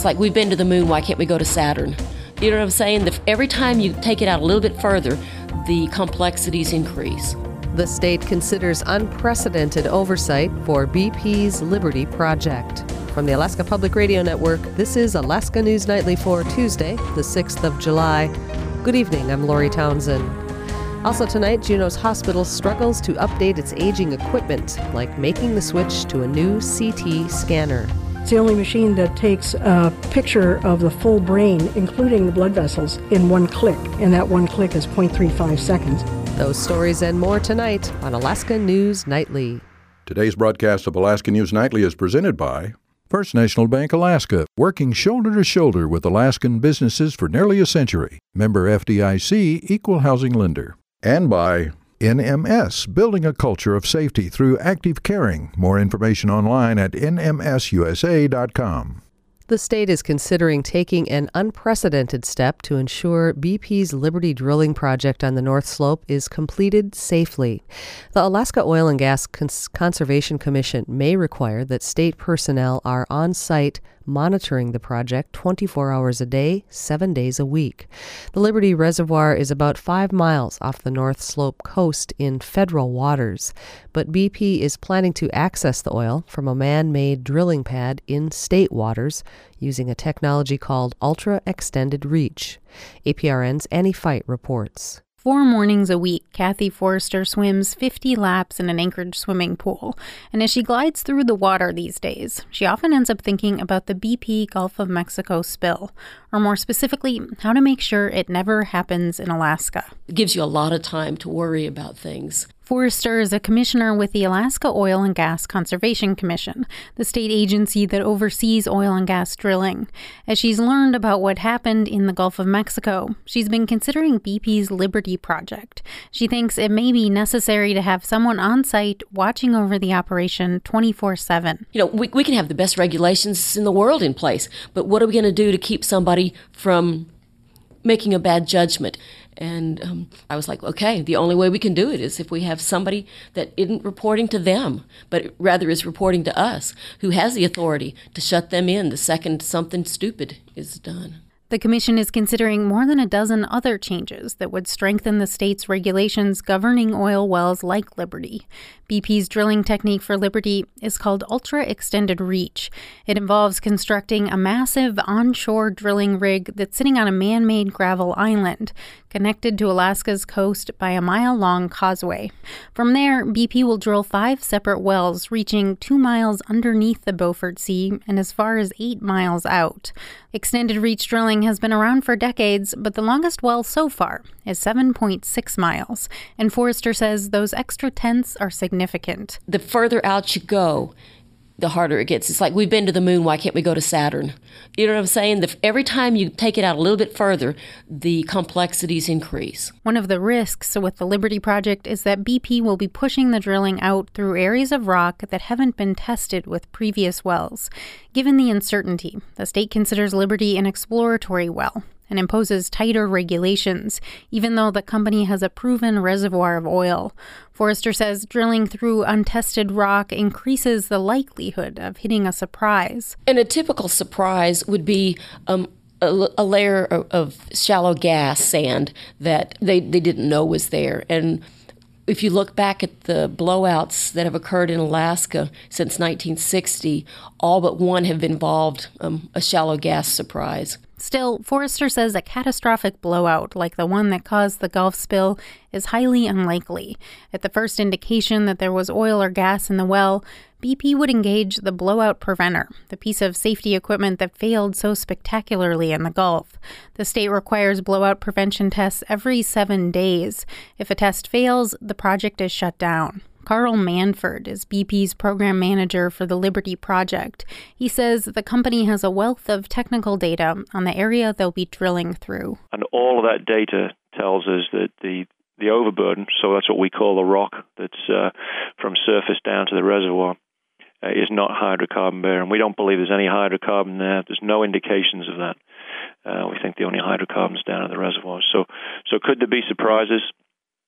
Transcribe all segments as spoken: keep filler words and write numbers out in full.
It's like, we've been to the moon, why can't we go to Saturn? You know what I'm saying? The, every time you take it out a little bit further, the complexities increase. The state considers unprecedented oversight for B P's Liberty Project. From the Alaska Public Radio Network, this is Alaska News Nightly for Tuesday, the sixth of July. Good evening, I'm Lori Townsend. Also tonight, Juneau's Hospital struggles to update its aging equipment, like making the switch to a new C T scanner. It's the only machine that takes a picture of the full brain, including the blood vessels, in one click, and that one click is zero point three five seconds. Those stories and more tonight on Alaska News Nightly. Today's broadcast of Alaska News Nightly is presented by First National Bank Alaska, working shoulder to shoulder with Alaskan businesses for nearly a century. Member F D I C, Equal Housing Lender. And by N M S, building a culture of safety through active caring. More information online at N M S U S A dot com. The state is considering taking an unprecedented step to ensure B P's Liberty drilling project on the North Slope is completed safely. The Alaska Oil and Gas Cons- Conservation Commission may require that state personnel are on site monitoring the project twenty-four hours a day, seven days a week. The Liberty Reservoir is about five miles off the North Slope coast in federal waters, but B P is planning to access the oil from a man-made drilling pad in state waters using a technology called Ultra Extended Reach. A P R N's Annie Fight reports. Four mornings a week, Kathy Forrester swims fifty laps in an Anchorage swimming pool. And as she glides through the water these days, she often ends up thinking about the B P Gulf of Mexico spill, or more specifically, how to make sure it never happens in Alaska. It gives you a lot of time to worry about things. Forrester is a commissioner with the Alaska Oil and Gas Conservation Commission, the state agency that oversees oil and gas drilling. As she's learned about what happened in the Gulf of Mexico, she's been considering B P's Liberty Project. She thinks it may be necessary to have someone on site watching over the operation twenty-four seven. You know, we, we can have the best regulations in the world in place, but what are we going to do to keep somebody from making a bad judgment? And um, I was like, okay, the only way we can do it is if we have somebody that isn't reporting to them, but rather is reporting to us, who has the authority to shut them in the second something stupid is done. The commission is considering more than a dozen other changes that would strengthen the state's regulations governing oil wells like Liberty. B P's drilling technique for Liberty is called Ultra Extended Reach. It involves constructing a massive onshore drilling rig that's sitting on a man-made gravel island, connected to Alaska's coast by a mile-long causeway. From there, B P will drill five separate wells reaching two miles underneath the Beaufort Sea and as far as eight miles out. Extended reach drilling has been around for decades, but the longest well so far is seven point six miles. And Forrester says those extra tenths are significant. The further out you go, the harder it gets. It's like, we've been to the moon, why can't we go to Saturn? You know what I'm saying? The, every time you take it out a little bit further, the complexities increase. One of the risks with the Liberty Project is that B P will be pushing the drilling out through areas of rock that haven't been tested with previous wells. Given the uncertainty, the state considers Liberty an exploratory well and imposes tighter regulations, even though the company has a proven reservoir of oil. Forrester says drilling through untested rock increases the likelihood of hitting a surprise. And a typical surprise would be um, a, a layer of, of shallow gas sand that they, they didn't know was there. And if you look back at the blowouts that have occurred in Alaska since nineteen sixty, all but one have involved um, a shallow gas surprise. Still, Forrester says a catastrophic blowout like the one that caused the Gulf spill is highly unlikely. At the first indication that there was oil or gas in the well, B P would engage the blowout preventer, the piece of safety equipment that failed so spectacularly in the Gulf. The state requires blowout prevention tests every seven days. If a test fails, the project is shut down. Carl Manford is B P's program manager for the Liberty Project. He says the company has a wealth of technical data on the area they'll be drilling through. And all of that data tells us that the the overburden, so that's what we call the rock that's uh, from surface down to the reservoir, uh, is not hydrocarbon bearing. We don't believe there's any hydrocarbon there. There's no indications of that. Uh, we think the only hydrocarbons down at the reservoir. So, so could there be surprises?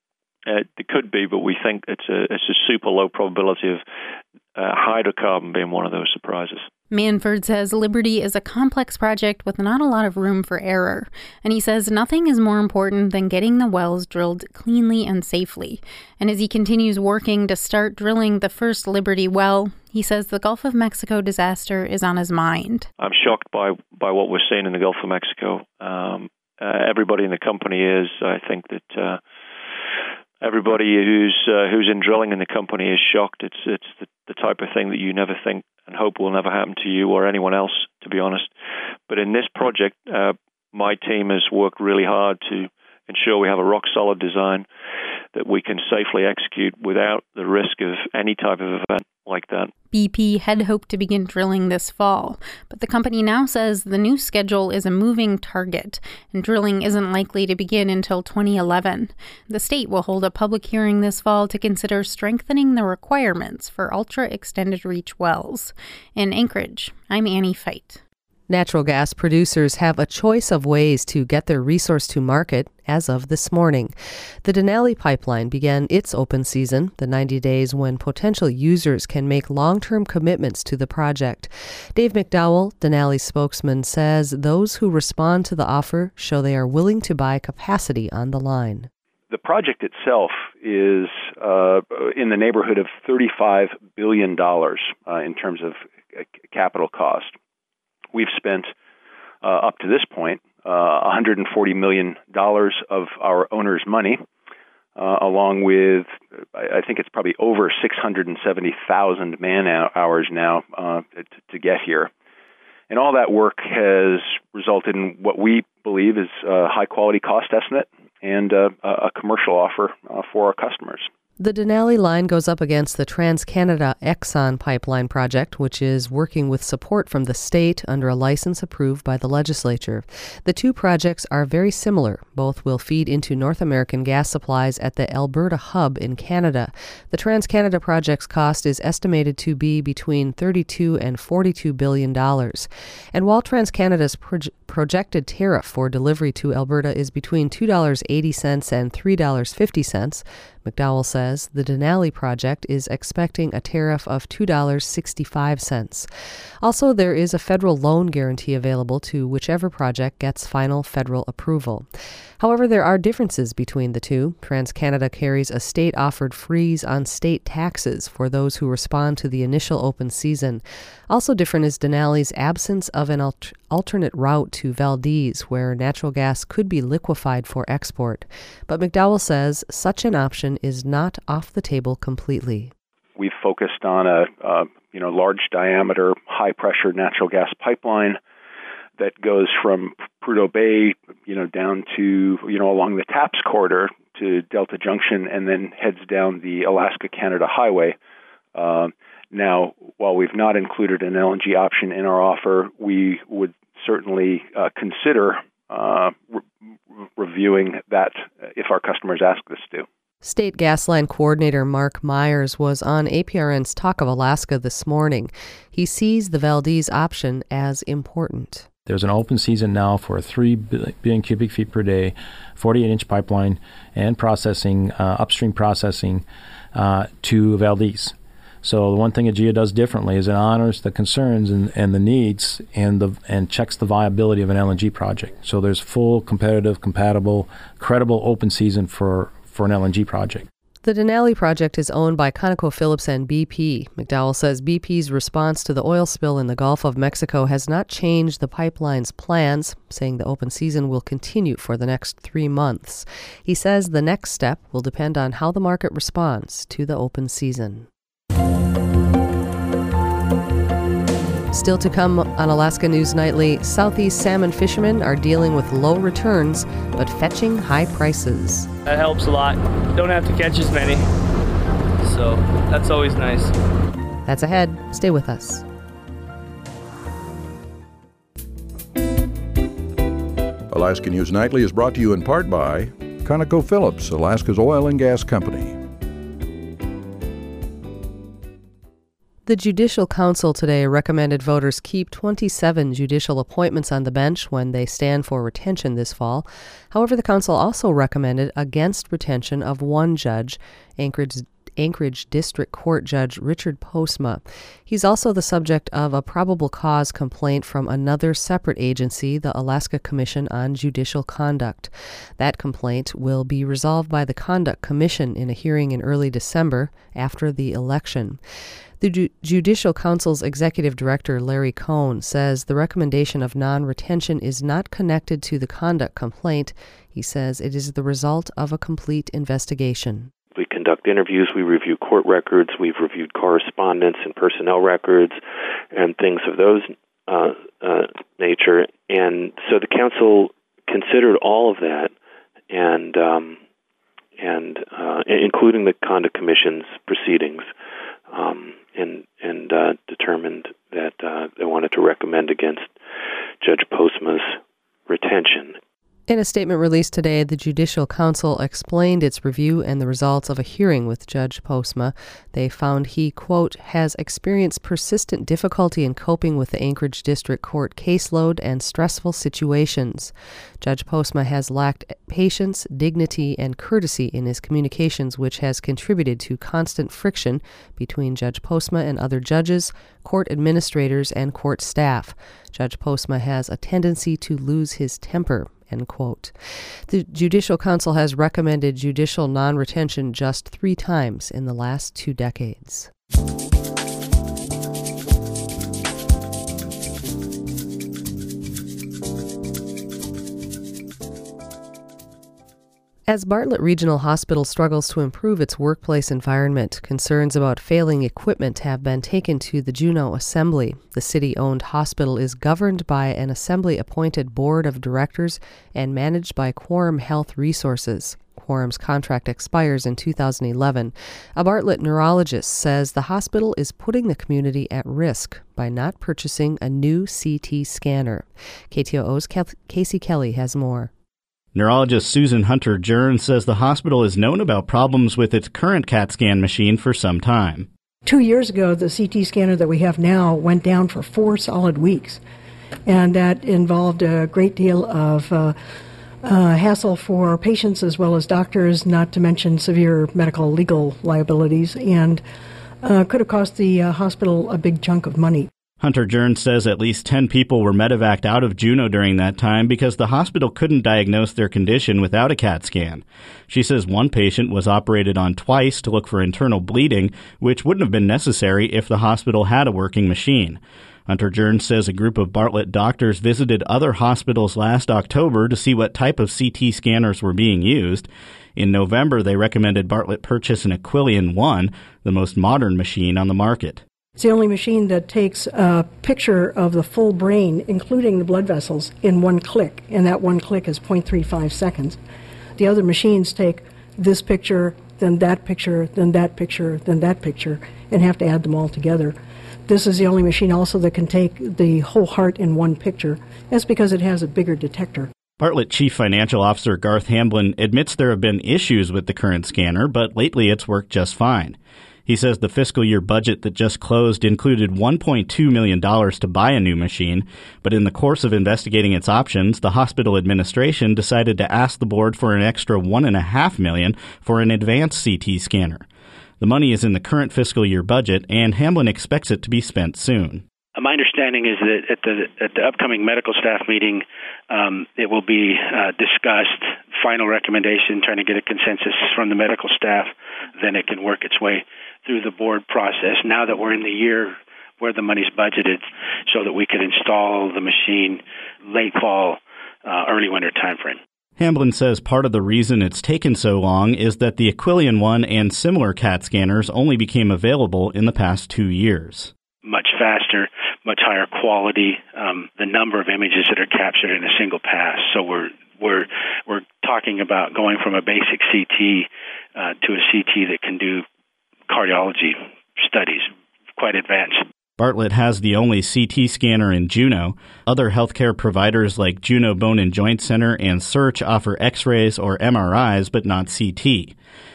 Uh, it could be, but we think it's a it's a super low probability of uh, hydrocarbon being one of those surprises. Manford says Liberty is a complex project with not a lot of room for error, and he says nothing is more important than getting the wells drilled cleanly and safely. And as he continues working to start drilling the first Liberty well, he says the Gulf of Mexico disaster is on his mind. I'm shocked by, by what we're seeing in the Gulf of Mexico. Um, uh, everybody in the company is. I think that uh, everybody who's uh, who's in drilling in the company is shocked. It's it's the, the type of thing that you never think and hope will never happen to you or anyone else, to be honest. But in this project, uh, my team has worked really hard to ensure we have a rock-solid design that we can safely execute without the risk of any type of event like that. B P had hoped to begin drilling this fall, but the company now says the new schedule is a moving target, and drilling isn't likely to begin until twenty eleven. The state will hold a public hearing this fall to consider strengthening the requirements for ultra-extended reach wells. In Anchorage, I'm Annie Feit. Natural gas producers have a choice of ways to get their resource to market as of this morning. The Denali Pipeline began its open season, the ninety days when potential users can make long-term commitments to the project. Dave McDowell, Denali spokesman, says those who respond to the offer show they are willing to buy capacity on the line. The project itself is uh, in the neighborhood of thirty-five billion dollars uh, in terms of capital cost. We've spent, uh, up to this point, uh, one hundred forty million dollars of our owners' money, uh, along with, I think it's probably over six hundred seventy thousand man-hours now uh, to, to get here. And all that work has resulted in what we believe is a high-quality cost estimate and uh, a commercial offer uh, for our customers. The Denali line goes up against the TransCanada Exxon pipeline project, which is working with support from the state under a license approved by the legislature. The two projects are very similar. Both will feed into North American gas supplies at the Alberta hub in Canada. The TransCanada project's cost is estimated to be between thirty-two and forty-two billion dollars. And while TransCanada's proje- projected tariff for delivery to Alberta is between two dollars and eighty cents and three dollars and fifty cents, McDowell says the Denali project is expecting a tariff of two dollars and sixty-five cents. Also, there is a federal loan guarantee available to whichever project gets final federal approval. However, there are differences between the two. TransCanada carries a state-offered freeze on state taxes for those who respond to the initial open season. Also different is Denali's absence of an alt- alternate route to Valdez, where natural gas could be liquefied for export. But McDowell says such an option is not off the table completely. We've focused on a, uh, you know, large diameter, high pressure natural gas pipeline that goes from Prudhoe Bay, you know, down to, you know, along the TAPS corridor to Delta Junction and then heads down the Alaska-Canada Highway. Uh, now, while we've not included an L N G option in our offer, we would certainly uh, consider uh, re- reviewing that if our customers ask us to. State Gas Line Coordinator Mark Myers was on A P R N's Talk of Alaska this morning. He sees the Valdez option as important. There's an open season now for a three billion cubic feet per day, forty-eight inch pipeline and processing, uh, upstream processing uh, to Valdez. So the one thing AGEA does differently is it honors the concerns and, and the needs and the and checks the viability of an L N G project. So there's full, competitive, compatible, credible open season for, for an L N G project. The Denali project is owned by ConocoPhillips and B P. McDowell says B P's response to the oil spill in the Gulf of Mexico has not changed the pipeline's plans, saying the open season will continue for the next three months. He says the next step will depend on how the market responds to the open season. Still to come on Alaska News Nightly, Southeast salmon fishermen are dealing with low returns but fetching high prices. That helps a lot. Don't have to catch as many, so that's always nice. That's ahead. Stay with us. Alaska News Nightly is brought to you in part by ConocoPhillips, Alaska's oil and gas company. The Judicial Council today recommended voters keep twenty-seven judicial appointments on the bench when they stand for retention this fall. However, the council also recommended against retention of one judge, Anchorage, Anchorage District Court Judge Richard Postma. He's also the subject of a probable cause complaint from another separate agency, the Alaska Commission on Judicial Conduct. That complaint will be resolved by the Conduct Commission in a hearing in early December after the election. The Ju- Judicial Council's executive director, Larry Cohn, says the recommendation of non-retention is not connected to the conduct complaint. He says it is the result of a complete investigation. We conduct interviews, we review court records, we've reviewed correspondence and personnel records and things of those uh, uh, nature. And so the council considered all of that, and um, and uh, including the Conduct Commission's proceedings, um, and and uh, determined that uh, they wanted to recommend against Judge Postma's retention. In a statement released today, the Judicial Council explained its review and the results of a hearing with Judge Postma. They found he, quote, has experienced persistent difficulty in coping with the Anchorage District Court caseload and stressful situations. Judge Postma has lacked patience, dignity, and courtesy in his communications, which has contributed to constant friction between Judge Postma and other judges, court administrators, and court staff. Judge Postma has a tendency to lose his temper. End quote. The Judicial Council has recommended judicial non-retention just three times in the last two decades. As Bartlett Regional Hospital struggles to improve its workplace environment, concerns about failing equipment have been taken to the Juneau Assembly. The city-owned hospital is governed by an assembly-appointed board of directors and managed by Quorum Health Resources. Quorum's contract expires in two thousand eleven. A Bartlett neurologist says the hospital is putting the community at risk by not purchasing a new C T scanner. K T O O's Casey Kelly has more. Neurologist Susan Hunter-Jern says the hospital has known about problems with its current CAT scan machine for some time. Two years ago, the C T scanner that we have now went down for four solid weeks, and that involved a great deal of uh, uh, hassle for patients as well as doctors, not to mention severe medical legal liabilities, and uh, could have cost the uh, hospital a big chunk of money. Hunter-Jern says at least ten people were medevaced out of Juneau during that time because the hospital couldn't diagnose their condition without a CAT scan. She says one patient was operated on twice to look for internal bleeding, which wouldn't have been necessary if the hospital had a working machine. Hunter-Jern says a group of Bartlett doctors visited other hospitals last October to see what type of C T scanners were being used. In November, they recommended Bartlett purchase an Aquilion one, the most modern machine on the market. It's the only machine that takes a picture of the full brain, including the blood vessels, in one click, and that one click is zero point three five seconds. The other machines take this picture, then that picture, then that picture, then that picture, and have to add them all together. This is the only machine also that can take the whole heart in one picture. That's because it has a bigger detector. Bartlett Chief Financial Officer Garth Hamblin admits there have been issues with the current scanner, but lately it's worked just fine. He says the fiscal year budget that just closed included one point two million dollars to buy a new machine, but in the course of investigating its options, the hospital administration decided to ask the board for an extra one point five million dollars for an advanced C T scanner. The money is in the current fiscal year budget, and Hamblin expects it to be spent soon. My understanding is that at the at the upcoming medical staff meeting, um, it will be uh, discussed, final recommendation, trying to get a consensus from the medical staff. Then it can work its way through the board process. Now that we're in the year where the money's budgeted, so that we could install the machine late fall, uh, early winter timeframe. Hamblin says part of the reason it's taken so long is that the Aquilion one and similar CAT scanners only became available in the past two years. Much faster, much higher quality, um, the number of images that are captured in a single pass. So we're we're we're talking about going from a basic C T uh, to a C T that can do cardiology studies, quite advanced. Bartlett has the only C T scanner in Juneau. Other healthcare providers like Juneau Bone and Joint Center and Search offer X-rays or M R Is, but not C T.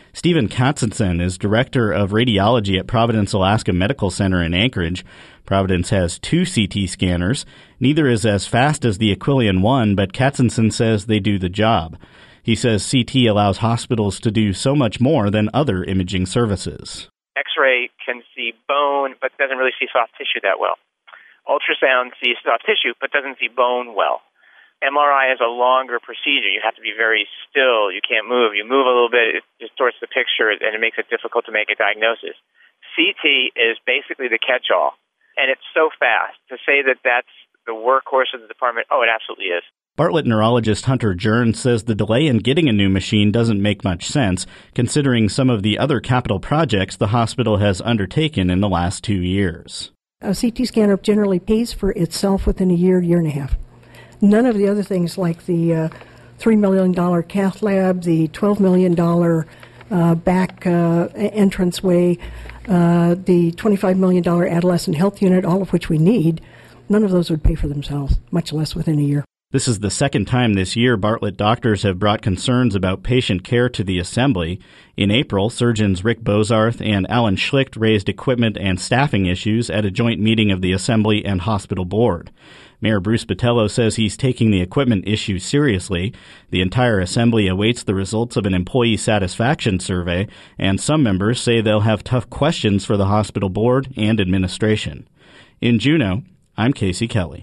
Stephen Katzenson is director of radiology at Providence Alaska Medical Center in Anchorage. Providence has two C T scanners. Neither is as fast as the Aquilion one, but Katzenson says they do the job. He says C T allows hospitals to do so much more than other imaging services. X-ray can see bone, but doesn't really see soft tissue that well. Ultrasound sees soft tissue, but doesn't see bone well. M R I is a longer procedure. You have to be very still. You can't move. You move a little bit, it distorts the picture, and it makes it difficult to make a diagnosis. C T is basically the catch-all, and it's so fast. To say that that's the workhorse of the department, oh, it absolutely is. Bartlett neurologist Hunter Jern says the delay in getting a new machine doesn't make much sense, considering some of the other capital projects the hospital has undertaken in the last two years. A C T scanner generally pays for itself within a year, year and a half. None of the other things like the uh, three million dollars cath lab, the twelve million dollars uh, back uh, entranceway, uh, the twenty-five million dollars adolescent health unit, all of which we need, none of those would pay for themselves, much less within a year. This is the second time this year Bartlett doctors have brought concerns about patient care to the Assembly. In April, surgeons Rick Bozarth and Alan Schlicht raised equipment and staffing issues at a joint meeting of the Assembly and Hospital Board. Mayor Bruce Botello says he's taking the equipment issue seriously. The entire Assembly awaits the results of an employee satisfaction survey, and some members say they'll have tough questions for the hospital board and administration. In Juneau, I'm Casey Kelly.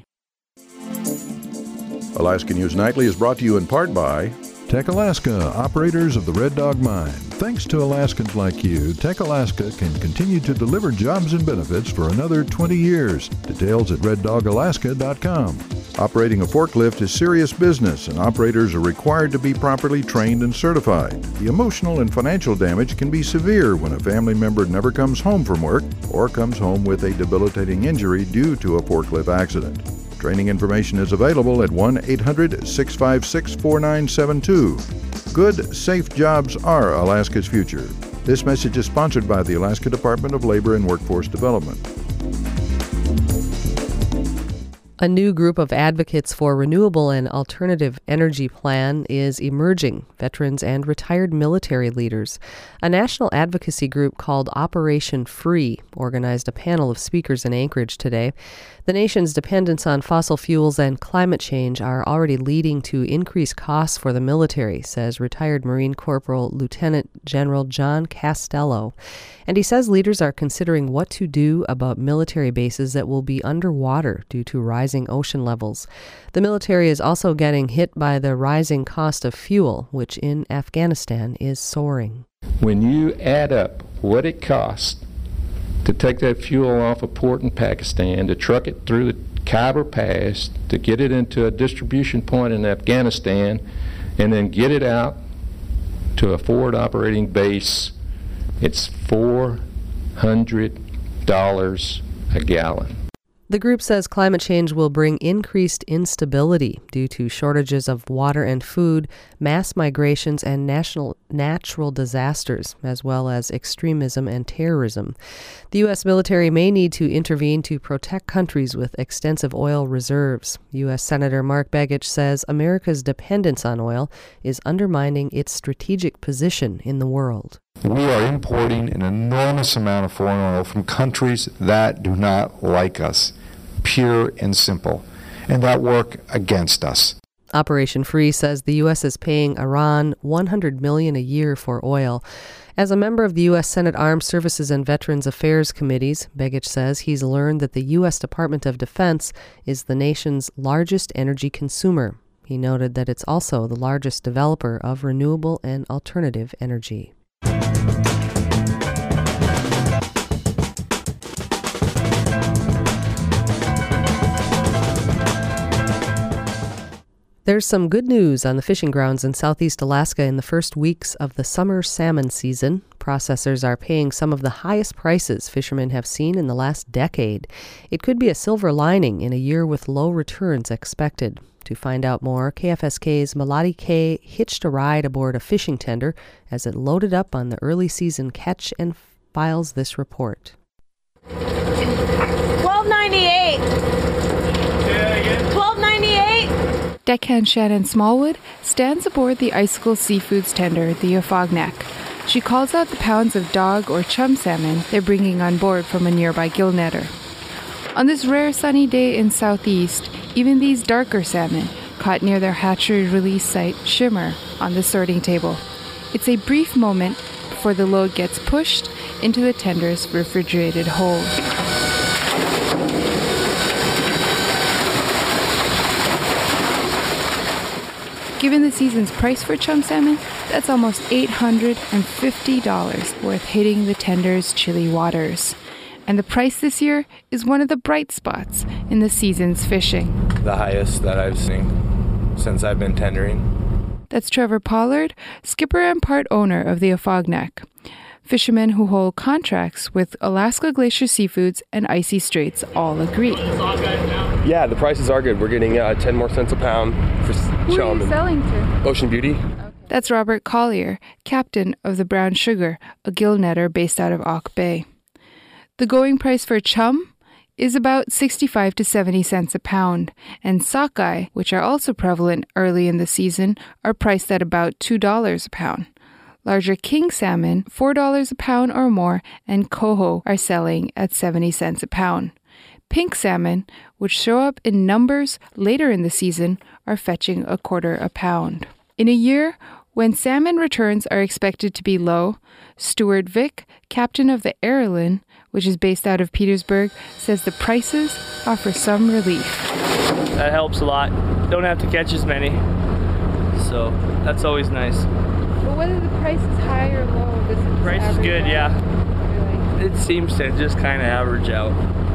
Alaska News Nightly is brought to you in part by Tech Alaska, operators of the Red Dog Mine. Thanks to Alaskans like you, Tech Alaska can continue to deliver jobs and benefits for another twenty years. Details at red dog alaska dot com. Operating a forklift is serious business, and operators are required to be properly trained and certified. The emotional and financial damage can be severe when a family member never comes home from work or comes home with a debilitating injury due to a forklift accident. Training information is available at one eight hundred six five six four nine seven two. Good, safe jobs are Alaska's future. This message is sponsored by the Alaska Department of Labor and Workforce Development. A new group of advocates for renewable and alternative energy plan is emerging, veterans and retired military leaders. A national advocacy group called Operation Free organized a panel of speakers in Anchorage today. The nation's dependence on fossil fuels and climate change are already leading to increased costs for the military, says retired Marine Corporal Lieutenant General John Castello. And he says leaders are considering what to do about military bases that will be underwater due to rising ocean levels. The military is also getting hit by the rising cost of fuel, which in Afghanistan is soaring. When you add up what it costs to take that fuel off a port in Pakistan, to truck it through the Khyber Pass, to get it into a distribution point in Afghanistan, and then get it out to a forward operating base, it's four hundred dollars a gallon. The group says climate change will bring increased instability due to shortages of water and food, mass migrations, and national natural disasters, as well as extremism and terrorism. The U S military may need to intervene to protect countries with extensive oil reserves. U S Senator Mark Begich says America's dependence on oil is undermining its strategic position in the world. We are importing an enormous amount of foreign oil from countries that do not like us, pure and simple, and that work against us. Operation Free says the U S is paying Iran one hundred million dollars a year for oil. As a member of the U S Senate Armed Services and Veterans Affairs Committees, Begich says he's learned that the U S Department of Defense is the nation's largest energy consumer. He noted that it's also the largest developer of renewable and alternative energy. There's some good news on the fishing grounds in southeast Alaska in the first weeks of the summer salmon season. Processors are paying some of the highest prices fishermen have seen in the last decade. It could be a silver lining in a year with low returns expected. To find out more, K F S K's Malati K hitched a ride aboard a fishing tender as it loaded up on the early season catch and files this report. twelve ninety-eight. twelve ninety-eight. Deckhand Shannon Smallwood stands aboard the Icicle Seafoods tender, the Afognak. She calls out the pounds of dog or chum salmon they're bringing on board from a nearby gill netter. On this rare sunny day in Southeast, even these darker salmon, caught near their hatchery release site, shimmer on the sorting table. It's a brief moment before the load gets pushed into the tender's refrigerated hold. Given the season's price for chum salmon, that's almost eight hundred fifty dollars worth hitting the tender's chilly waters. And the price this year is one of the bright spots in the season's fishing. The highest that I've seen since I've been tendering. That's Trevor Pollard, skipper and part owner of the Afognak. Fishermen who hold contracts with Alaska Glacier Seafoods and Icy Straits all agree. Yeah, the prices are good. We're getting uh, ten more cents a pound for Who chum. Who are you selling to? Ocean Beauty. That's Robert Collier, captain of the Brown Sugar, a gill netter based out of Auk Bay. The going price for chum is about sixty-five to seventy cents a pound, and sockeye, which are also prevalent early in the season, are priced at about two dollars a pound. Larger king salmon, four dollars a pound or more, and coho are selling at seventy cents a pound. Pink salmon, which show up in numbers later in the season, are fetching a quarter a pound. In a year when salmon returns are expected to be low, Stuart Vick, captain of the Erilyn, which is based out of Petersburg, says the prices offer some relief. That helps a lot. Don't have to catch as many. So that's always nice. But whether the price is high or low, this is price is good, out. yeah. Really? It seems to just kind of average out.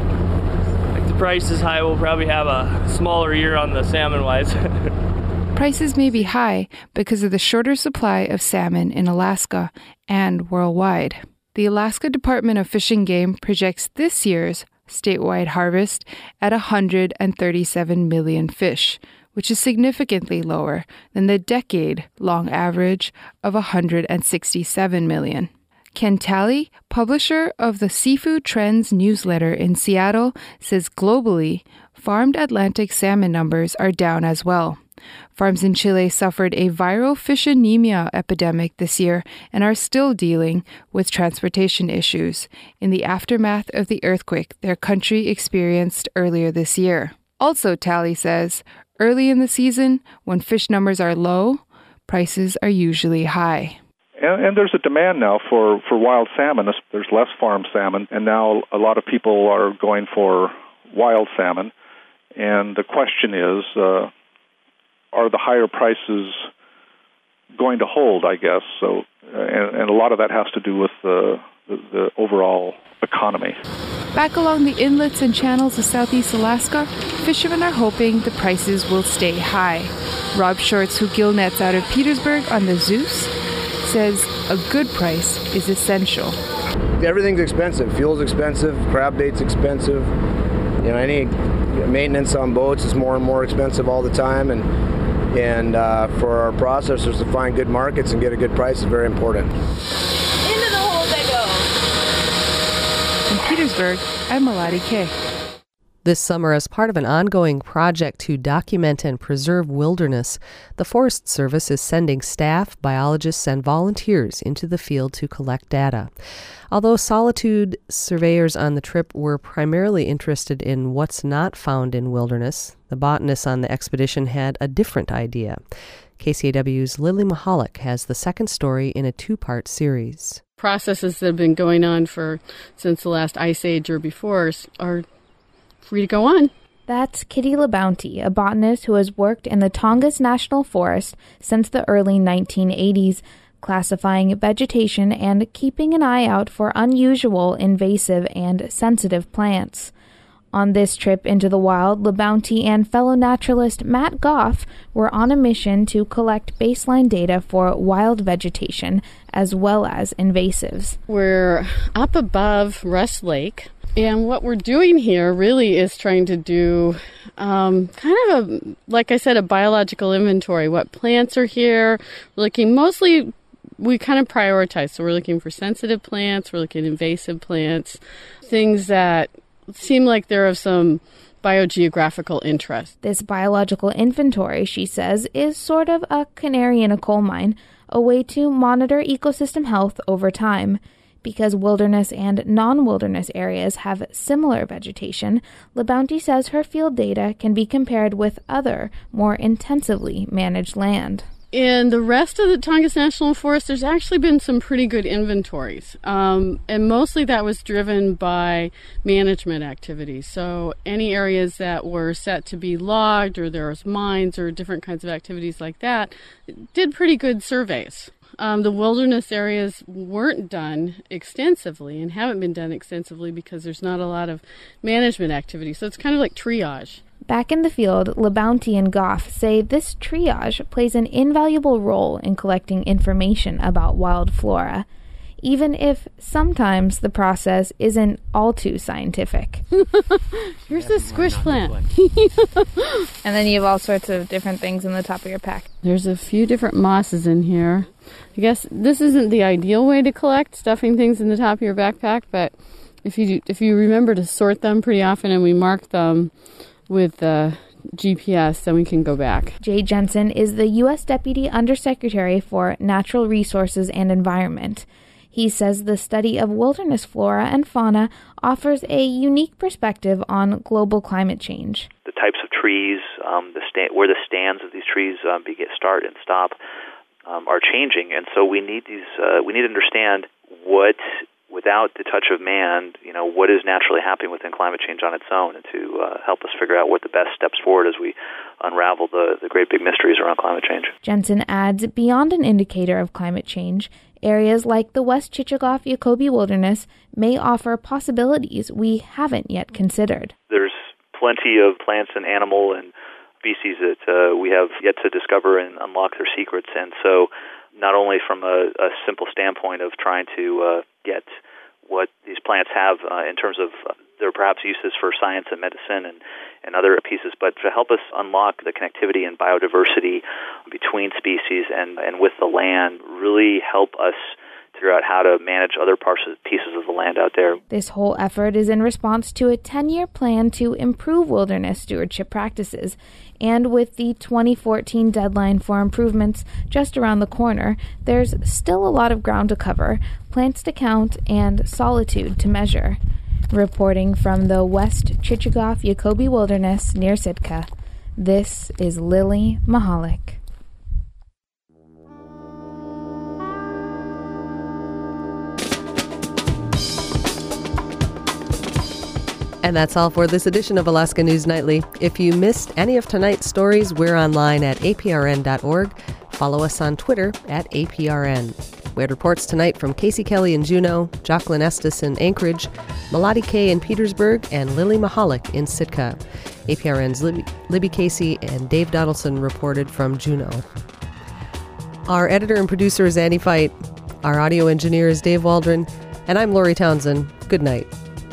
Like the price is high, we'll probably have a smaller year on the salmon wise. Prices may be high because of the shorter supply of salmon in Alaska and worldwide. The Alaska Department of Fish and Game projects this year's statewide harvest at one hundred thirty-seven million fish, which is significantly lower than the decade-long average of one hundred sixty-seven million. Ken Talley, publisher of the Seafood Trends newsletter in Seattle, says globally, farmed Atlantic salmon numbers are down as well. Farms in Chile suffered a viral fish anemia epidemic this year and are still dealing with transportation issues in the aftermath of the earthquake their country experienced earlier this year. Also, Talley says, early in the season, when fish numbers are low, prices are usually high. And, and there's a demand now for, for wild salmon. There's less farmed salmon, and now a lot of people are going for wild salmon. And the question is, uh, are the higher prices going to hold, I guess? So, and, and a lot of that has to do with the, the, the overall economy. Back along the inlets and channels of Southeast Alaska, fishermen are hoping the prices will stay high. Rob Shorts, who gill nets out of Petersburg on the Zeus, says a good price is essential. Everything's expensive. Fuel's expensive, crab bait's expensive. You know, any maintenance on boats is more and more expensive all the time, and and uh, for our processors to find good markets and get a good price is very important. Into the hole they go. In Petersburg, I'm Melody Kay. This summer, as part of an ongoing project to document and preserve wilderness, the Forest Service is sending staff, biologists, and volunteers into the field to collect data. Although Solitude surveyors on the trip were primarily interested in what's not found in wilderness, the botanists on the expedition had a different idea. K C A W's Lily Mahalik has the second story in a two-part series. Processes that have been going on for since the last ice age or before are free to go on. That's Kitty LaBounty, a botanist who has worked in the Tongass National Forest since the early nineteen eighties, classifying vegetation and keeping an eye out for unusual, invasive, and sensitive plants. On this trip into the wild, LaBounty and fellow naturalist Matt Goff were on a mission to collect baseline data for wild vegetation as well as invasives. We're up above Russ Lake. And what we're doing here really is trying to do um, kind of a, like I said, a biological inventory. What plants are here? We're looking mostly, we kind of prioritize. So we're looking for sensitive plants, we're looking at invasive plants, things that seem like they're of some biogeographical interest. This biological inventory, she says, is sort of a canary in a coal mine, a way to monitor ecosystem health over time. Because wilderness and non-wilderness areas have similar vegetation, LaBounty says her field data can be compared with other, more intensively managed land. In the rest of the Tongass National Forest, there's actually been some pretty good inventories. Um, and mostly that was driven by management activities. So any areas that were set to be logged, or there was mines or different kinds of activities like that, did pretty good surveys. Um, the wilderness areas weren't done extensively and haven't been done extensively because there's not a lot of management activity. So it's kind of like triage. Back in the field, LaBounty and Goff say this triage plays an invaluable role in collecting information about wild flora, even if sometimes the process isn't all too scientific. Here's the squish plant. And then you have all sorts of different things in the top of your pack. There's a few different mosses in here. I guess this isn't the ideal way to collect, stuffing things in the top of your backpack, but if you if you remember to sort them pretty often and we mark them with the G P S, then we can go back. Jay Jensen is the U S Deputy Undersecretary for Natural Resources and Environment. He says the study of wilderness flora and fauna offers a unique perspective on global climate change. The types of trees, um, the sta- where the stands of these trees um, begin, start and stop, um, are changing, and so we need these. Uh, we need to understand what, without the touch of man, you know, what is naturally happening within climate change on its own, and to uh, help us figure out what the best steps forward as we unravel the, the great big mysteries around climate change. Jensen adds, beyond an indicator of climate change, areas like the West Chichagof-Yacobi Wilderness may offer possibilities we haven't yet considered. There's plenty of plants and animal and species that uh, we have yet to discover and unlock their secrets, and so not only from a, a simple standpoint of trying to uh, get what these plants have uh, in terms of uh, their perhaps uses for science and medicine and, and other pieces, but to help us unlock the connectivity and biodiversity between species and, and with the land, really help us figure out how to manage other parts of, pieces of the land out there. This whole effort is in response to a ten-year plan to improve wilderness stewardship practices. And with the twenty fourteen deadline for improvements just around the corner, there's still a lot of ground to cover, plants to count, and solitude to measure. Reporting from the West Chichagof-Yacobi Wilderness near Sitka, this is Lily Mahalik. And that's all for this edition of Alaska News Nightly. If you missed any of tonight's stories, we're online at A P R N dot org. Follow us on Twitter at A P R N. We had reports tonight from Casey Kelly in Juneau, Jocelyn Estes in Anchorage, Melody Kay in Petersburg, and Lily Mahalik in Sitka. A P R N's Libby, Libby Casey and Dave Donaldson reported from Juneau. Our editor and producer is Annie Fight. Our audio engineer is Dave Waldron. And I'm Lori Townsend. Good night.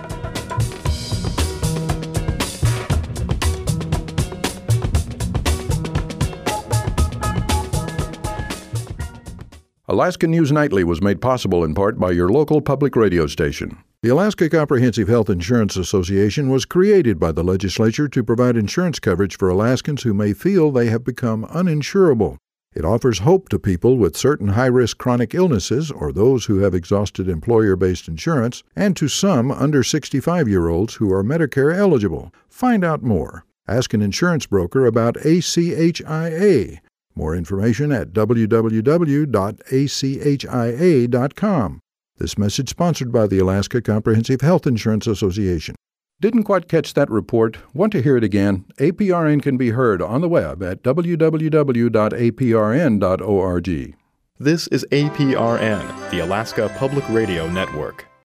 Alaska News Nightly was made possible in part by your local public radio station. The Alaska Comprehensive Health Insurance Association was created by the legislature to provide insurance coverage for Alaskans who may feel they have become uninsurable. It offers hope to people with certain high-risk chronic illnesses or those who have exhausted employer-based insurance, and to some under sixty-five-year-olds who are Medicare eligible. Find out more. Ask an insurance broker about A C H I A. More information at w w w dot a c h i a dot com. This message sponsored by the Alaska Comprehensive Health Insurance Association. Didn't quite catch that report? Want to hear it again? A P R N can be heard on the web at w w w dot a p r n dot org. This is A P R N, the Alaska Public Radio Network.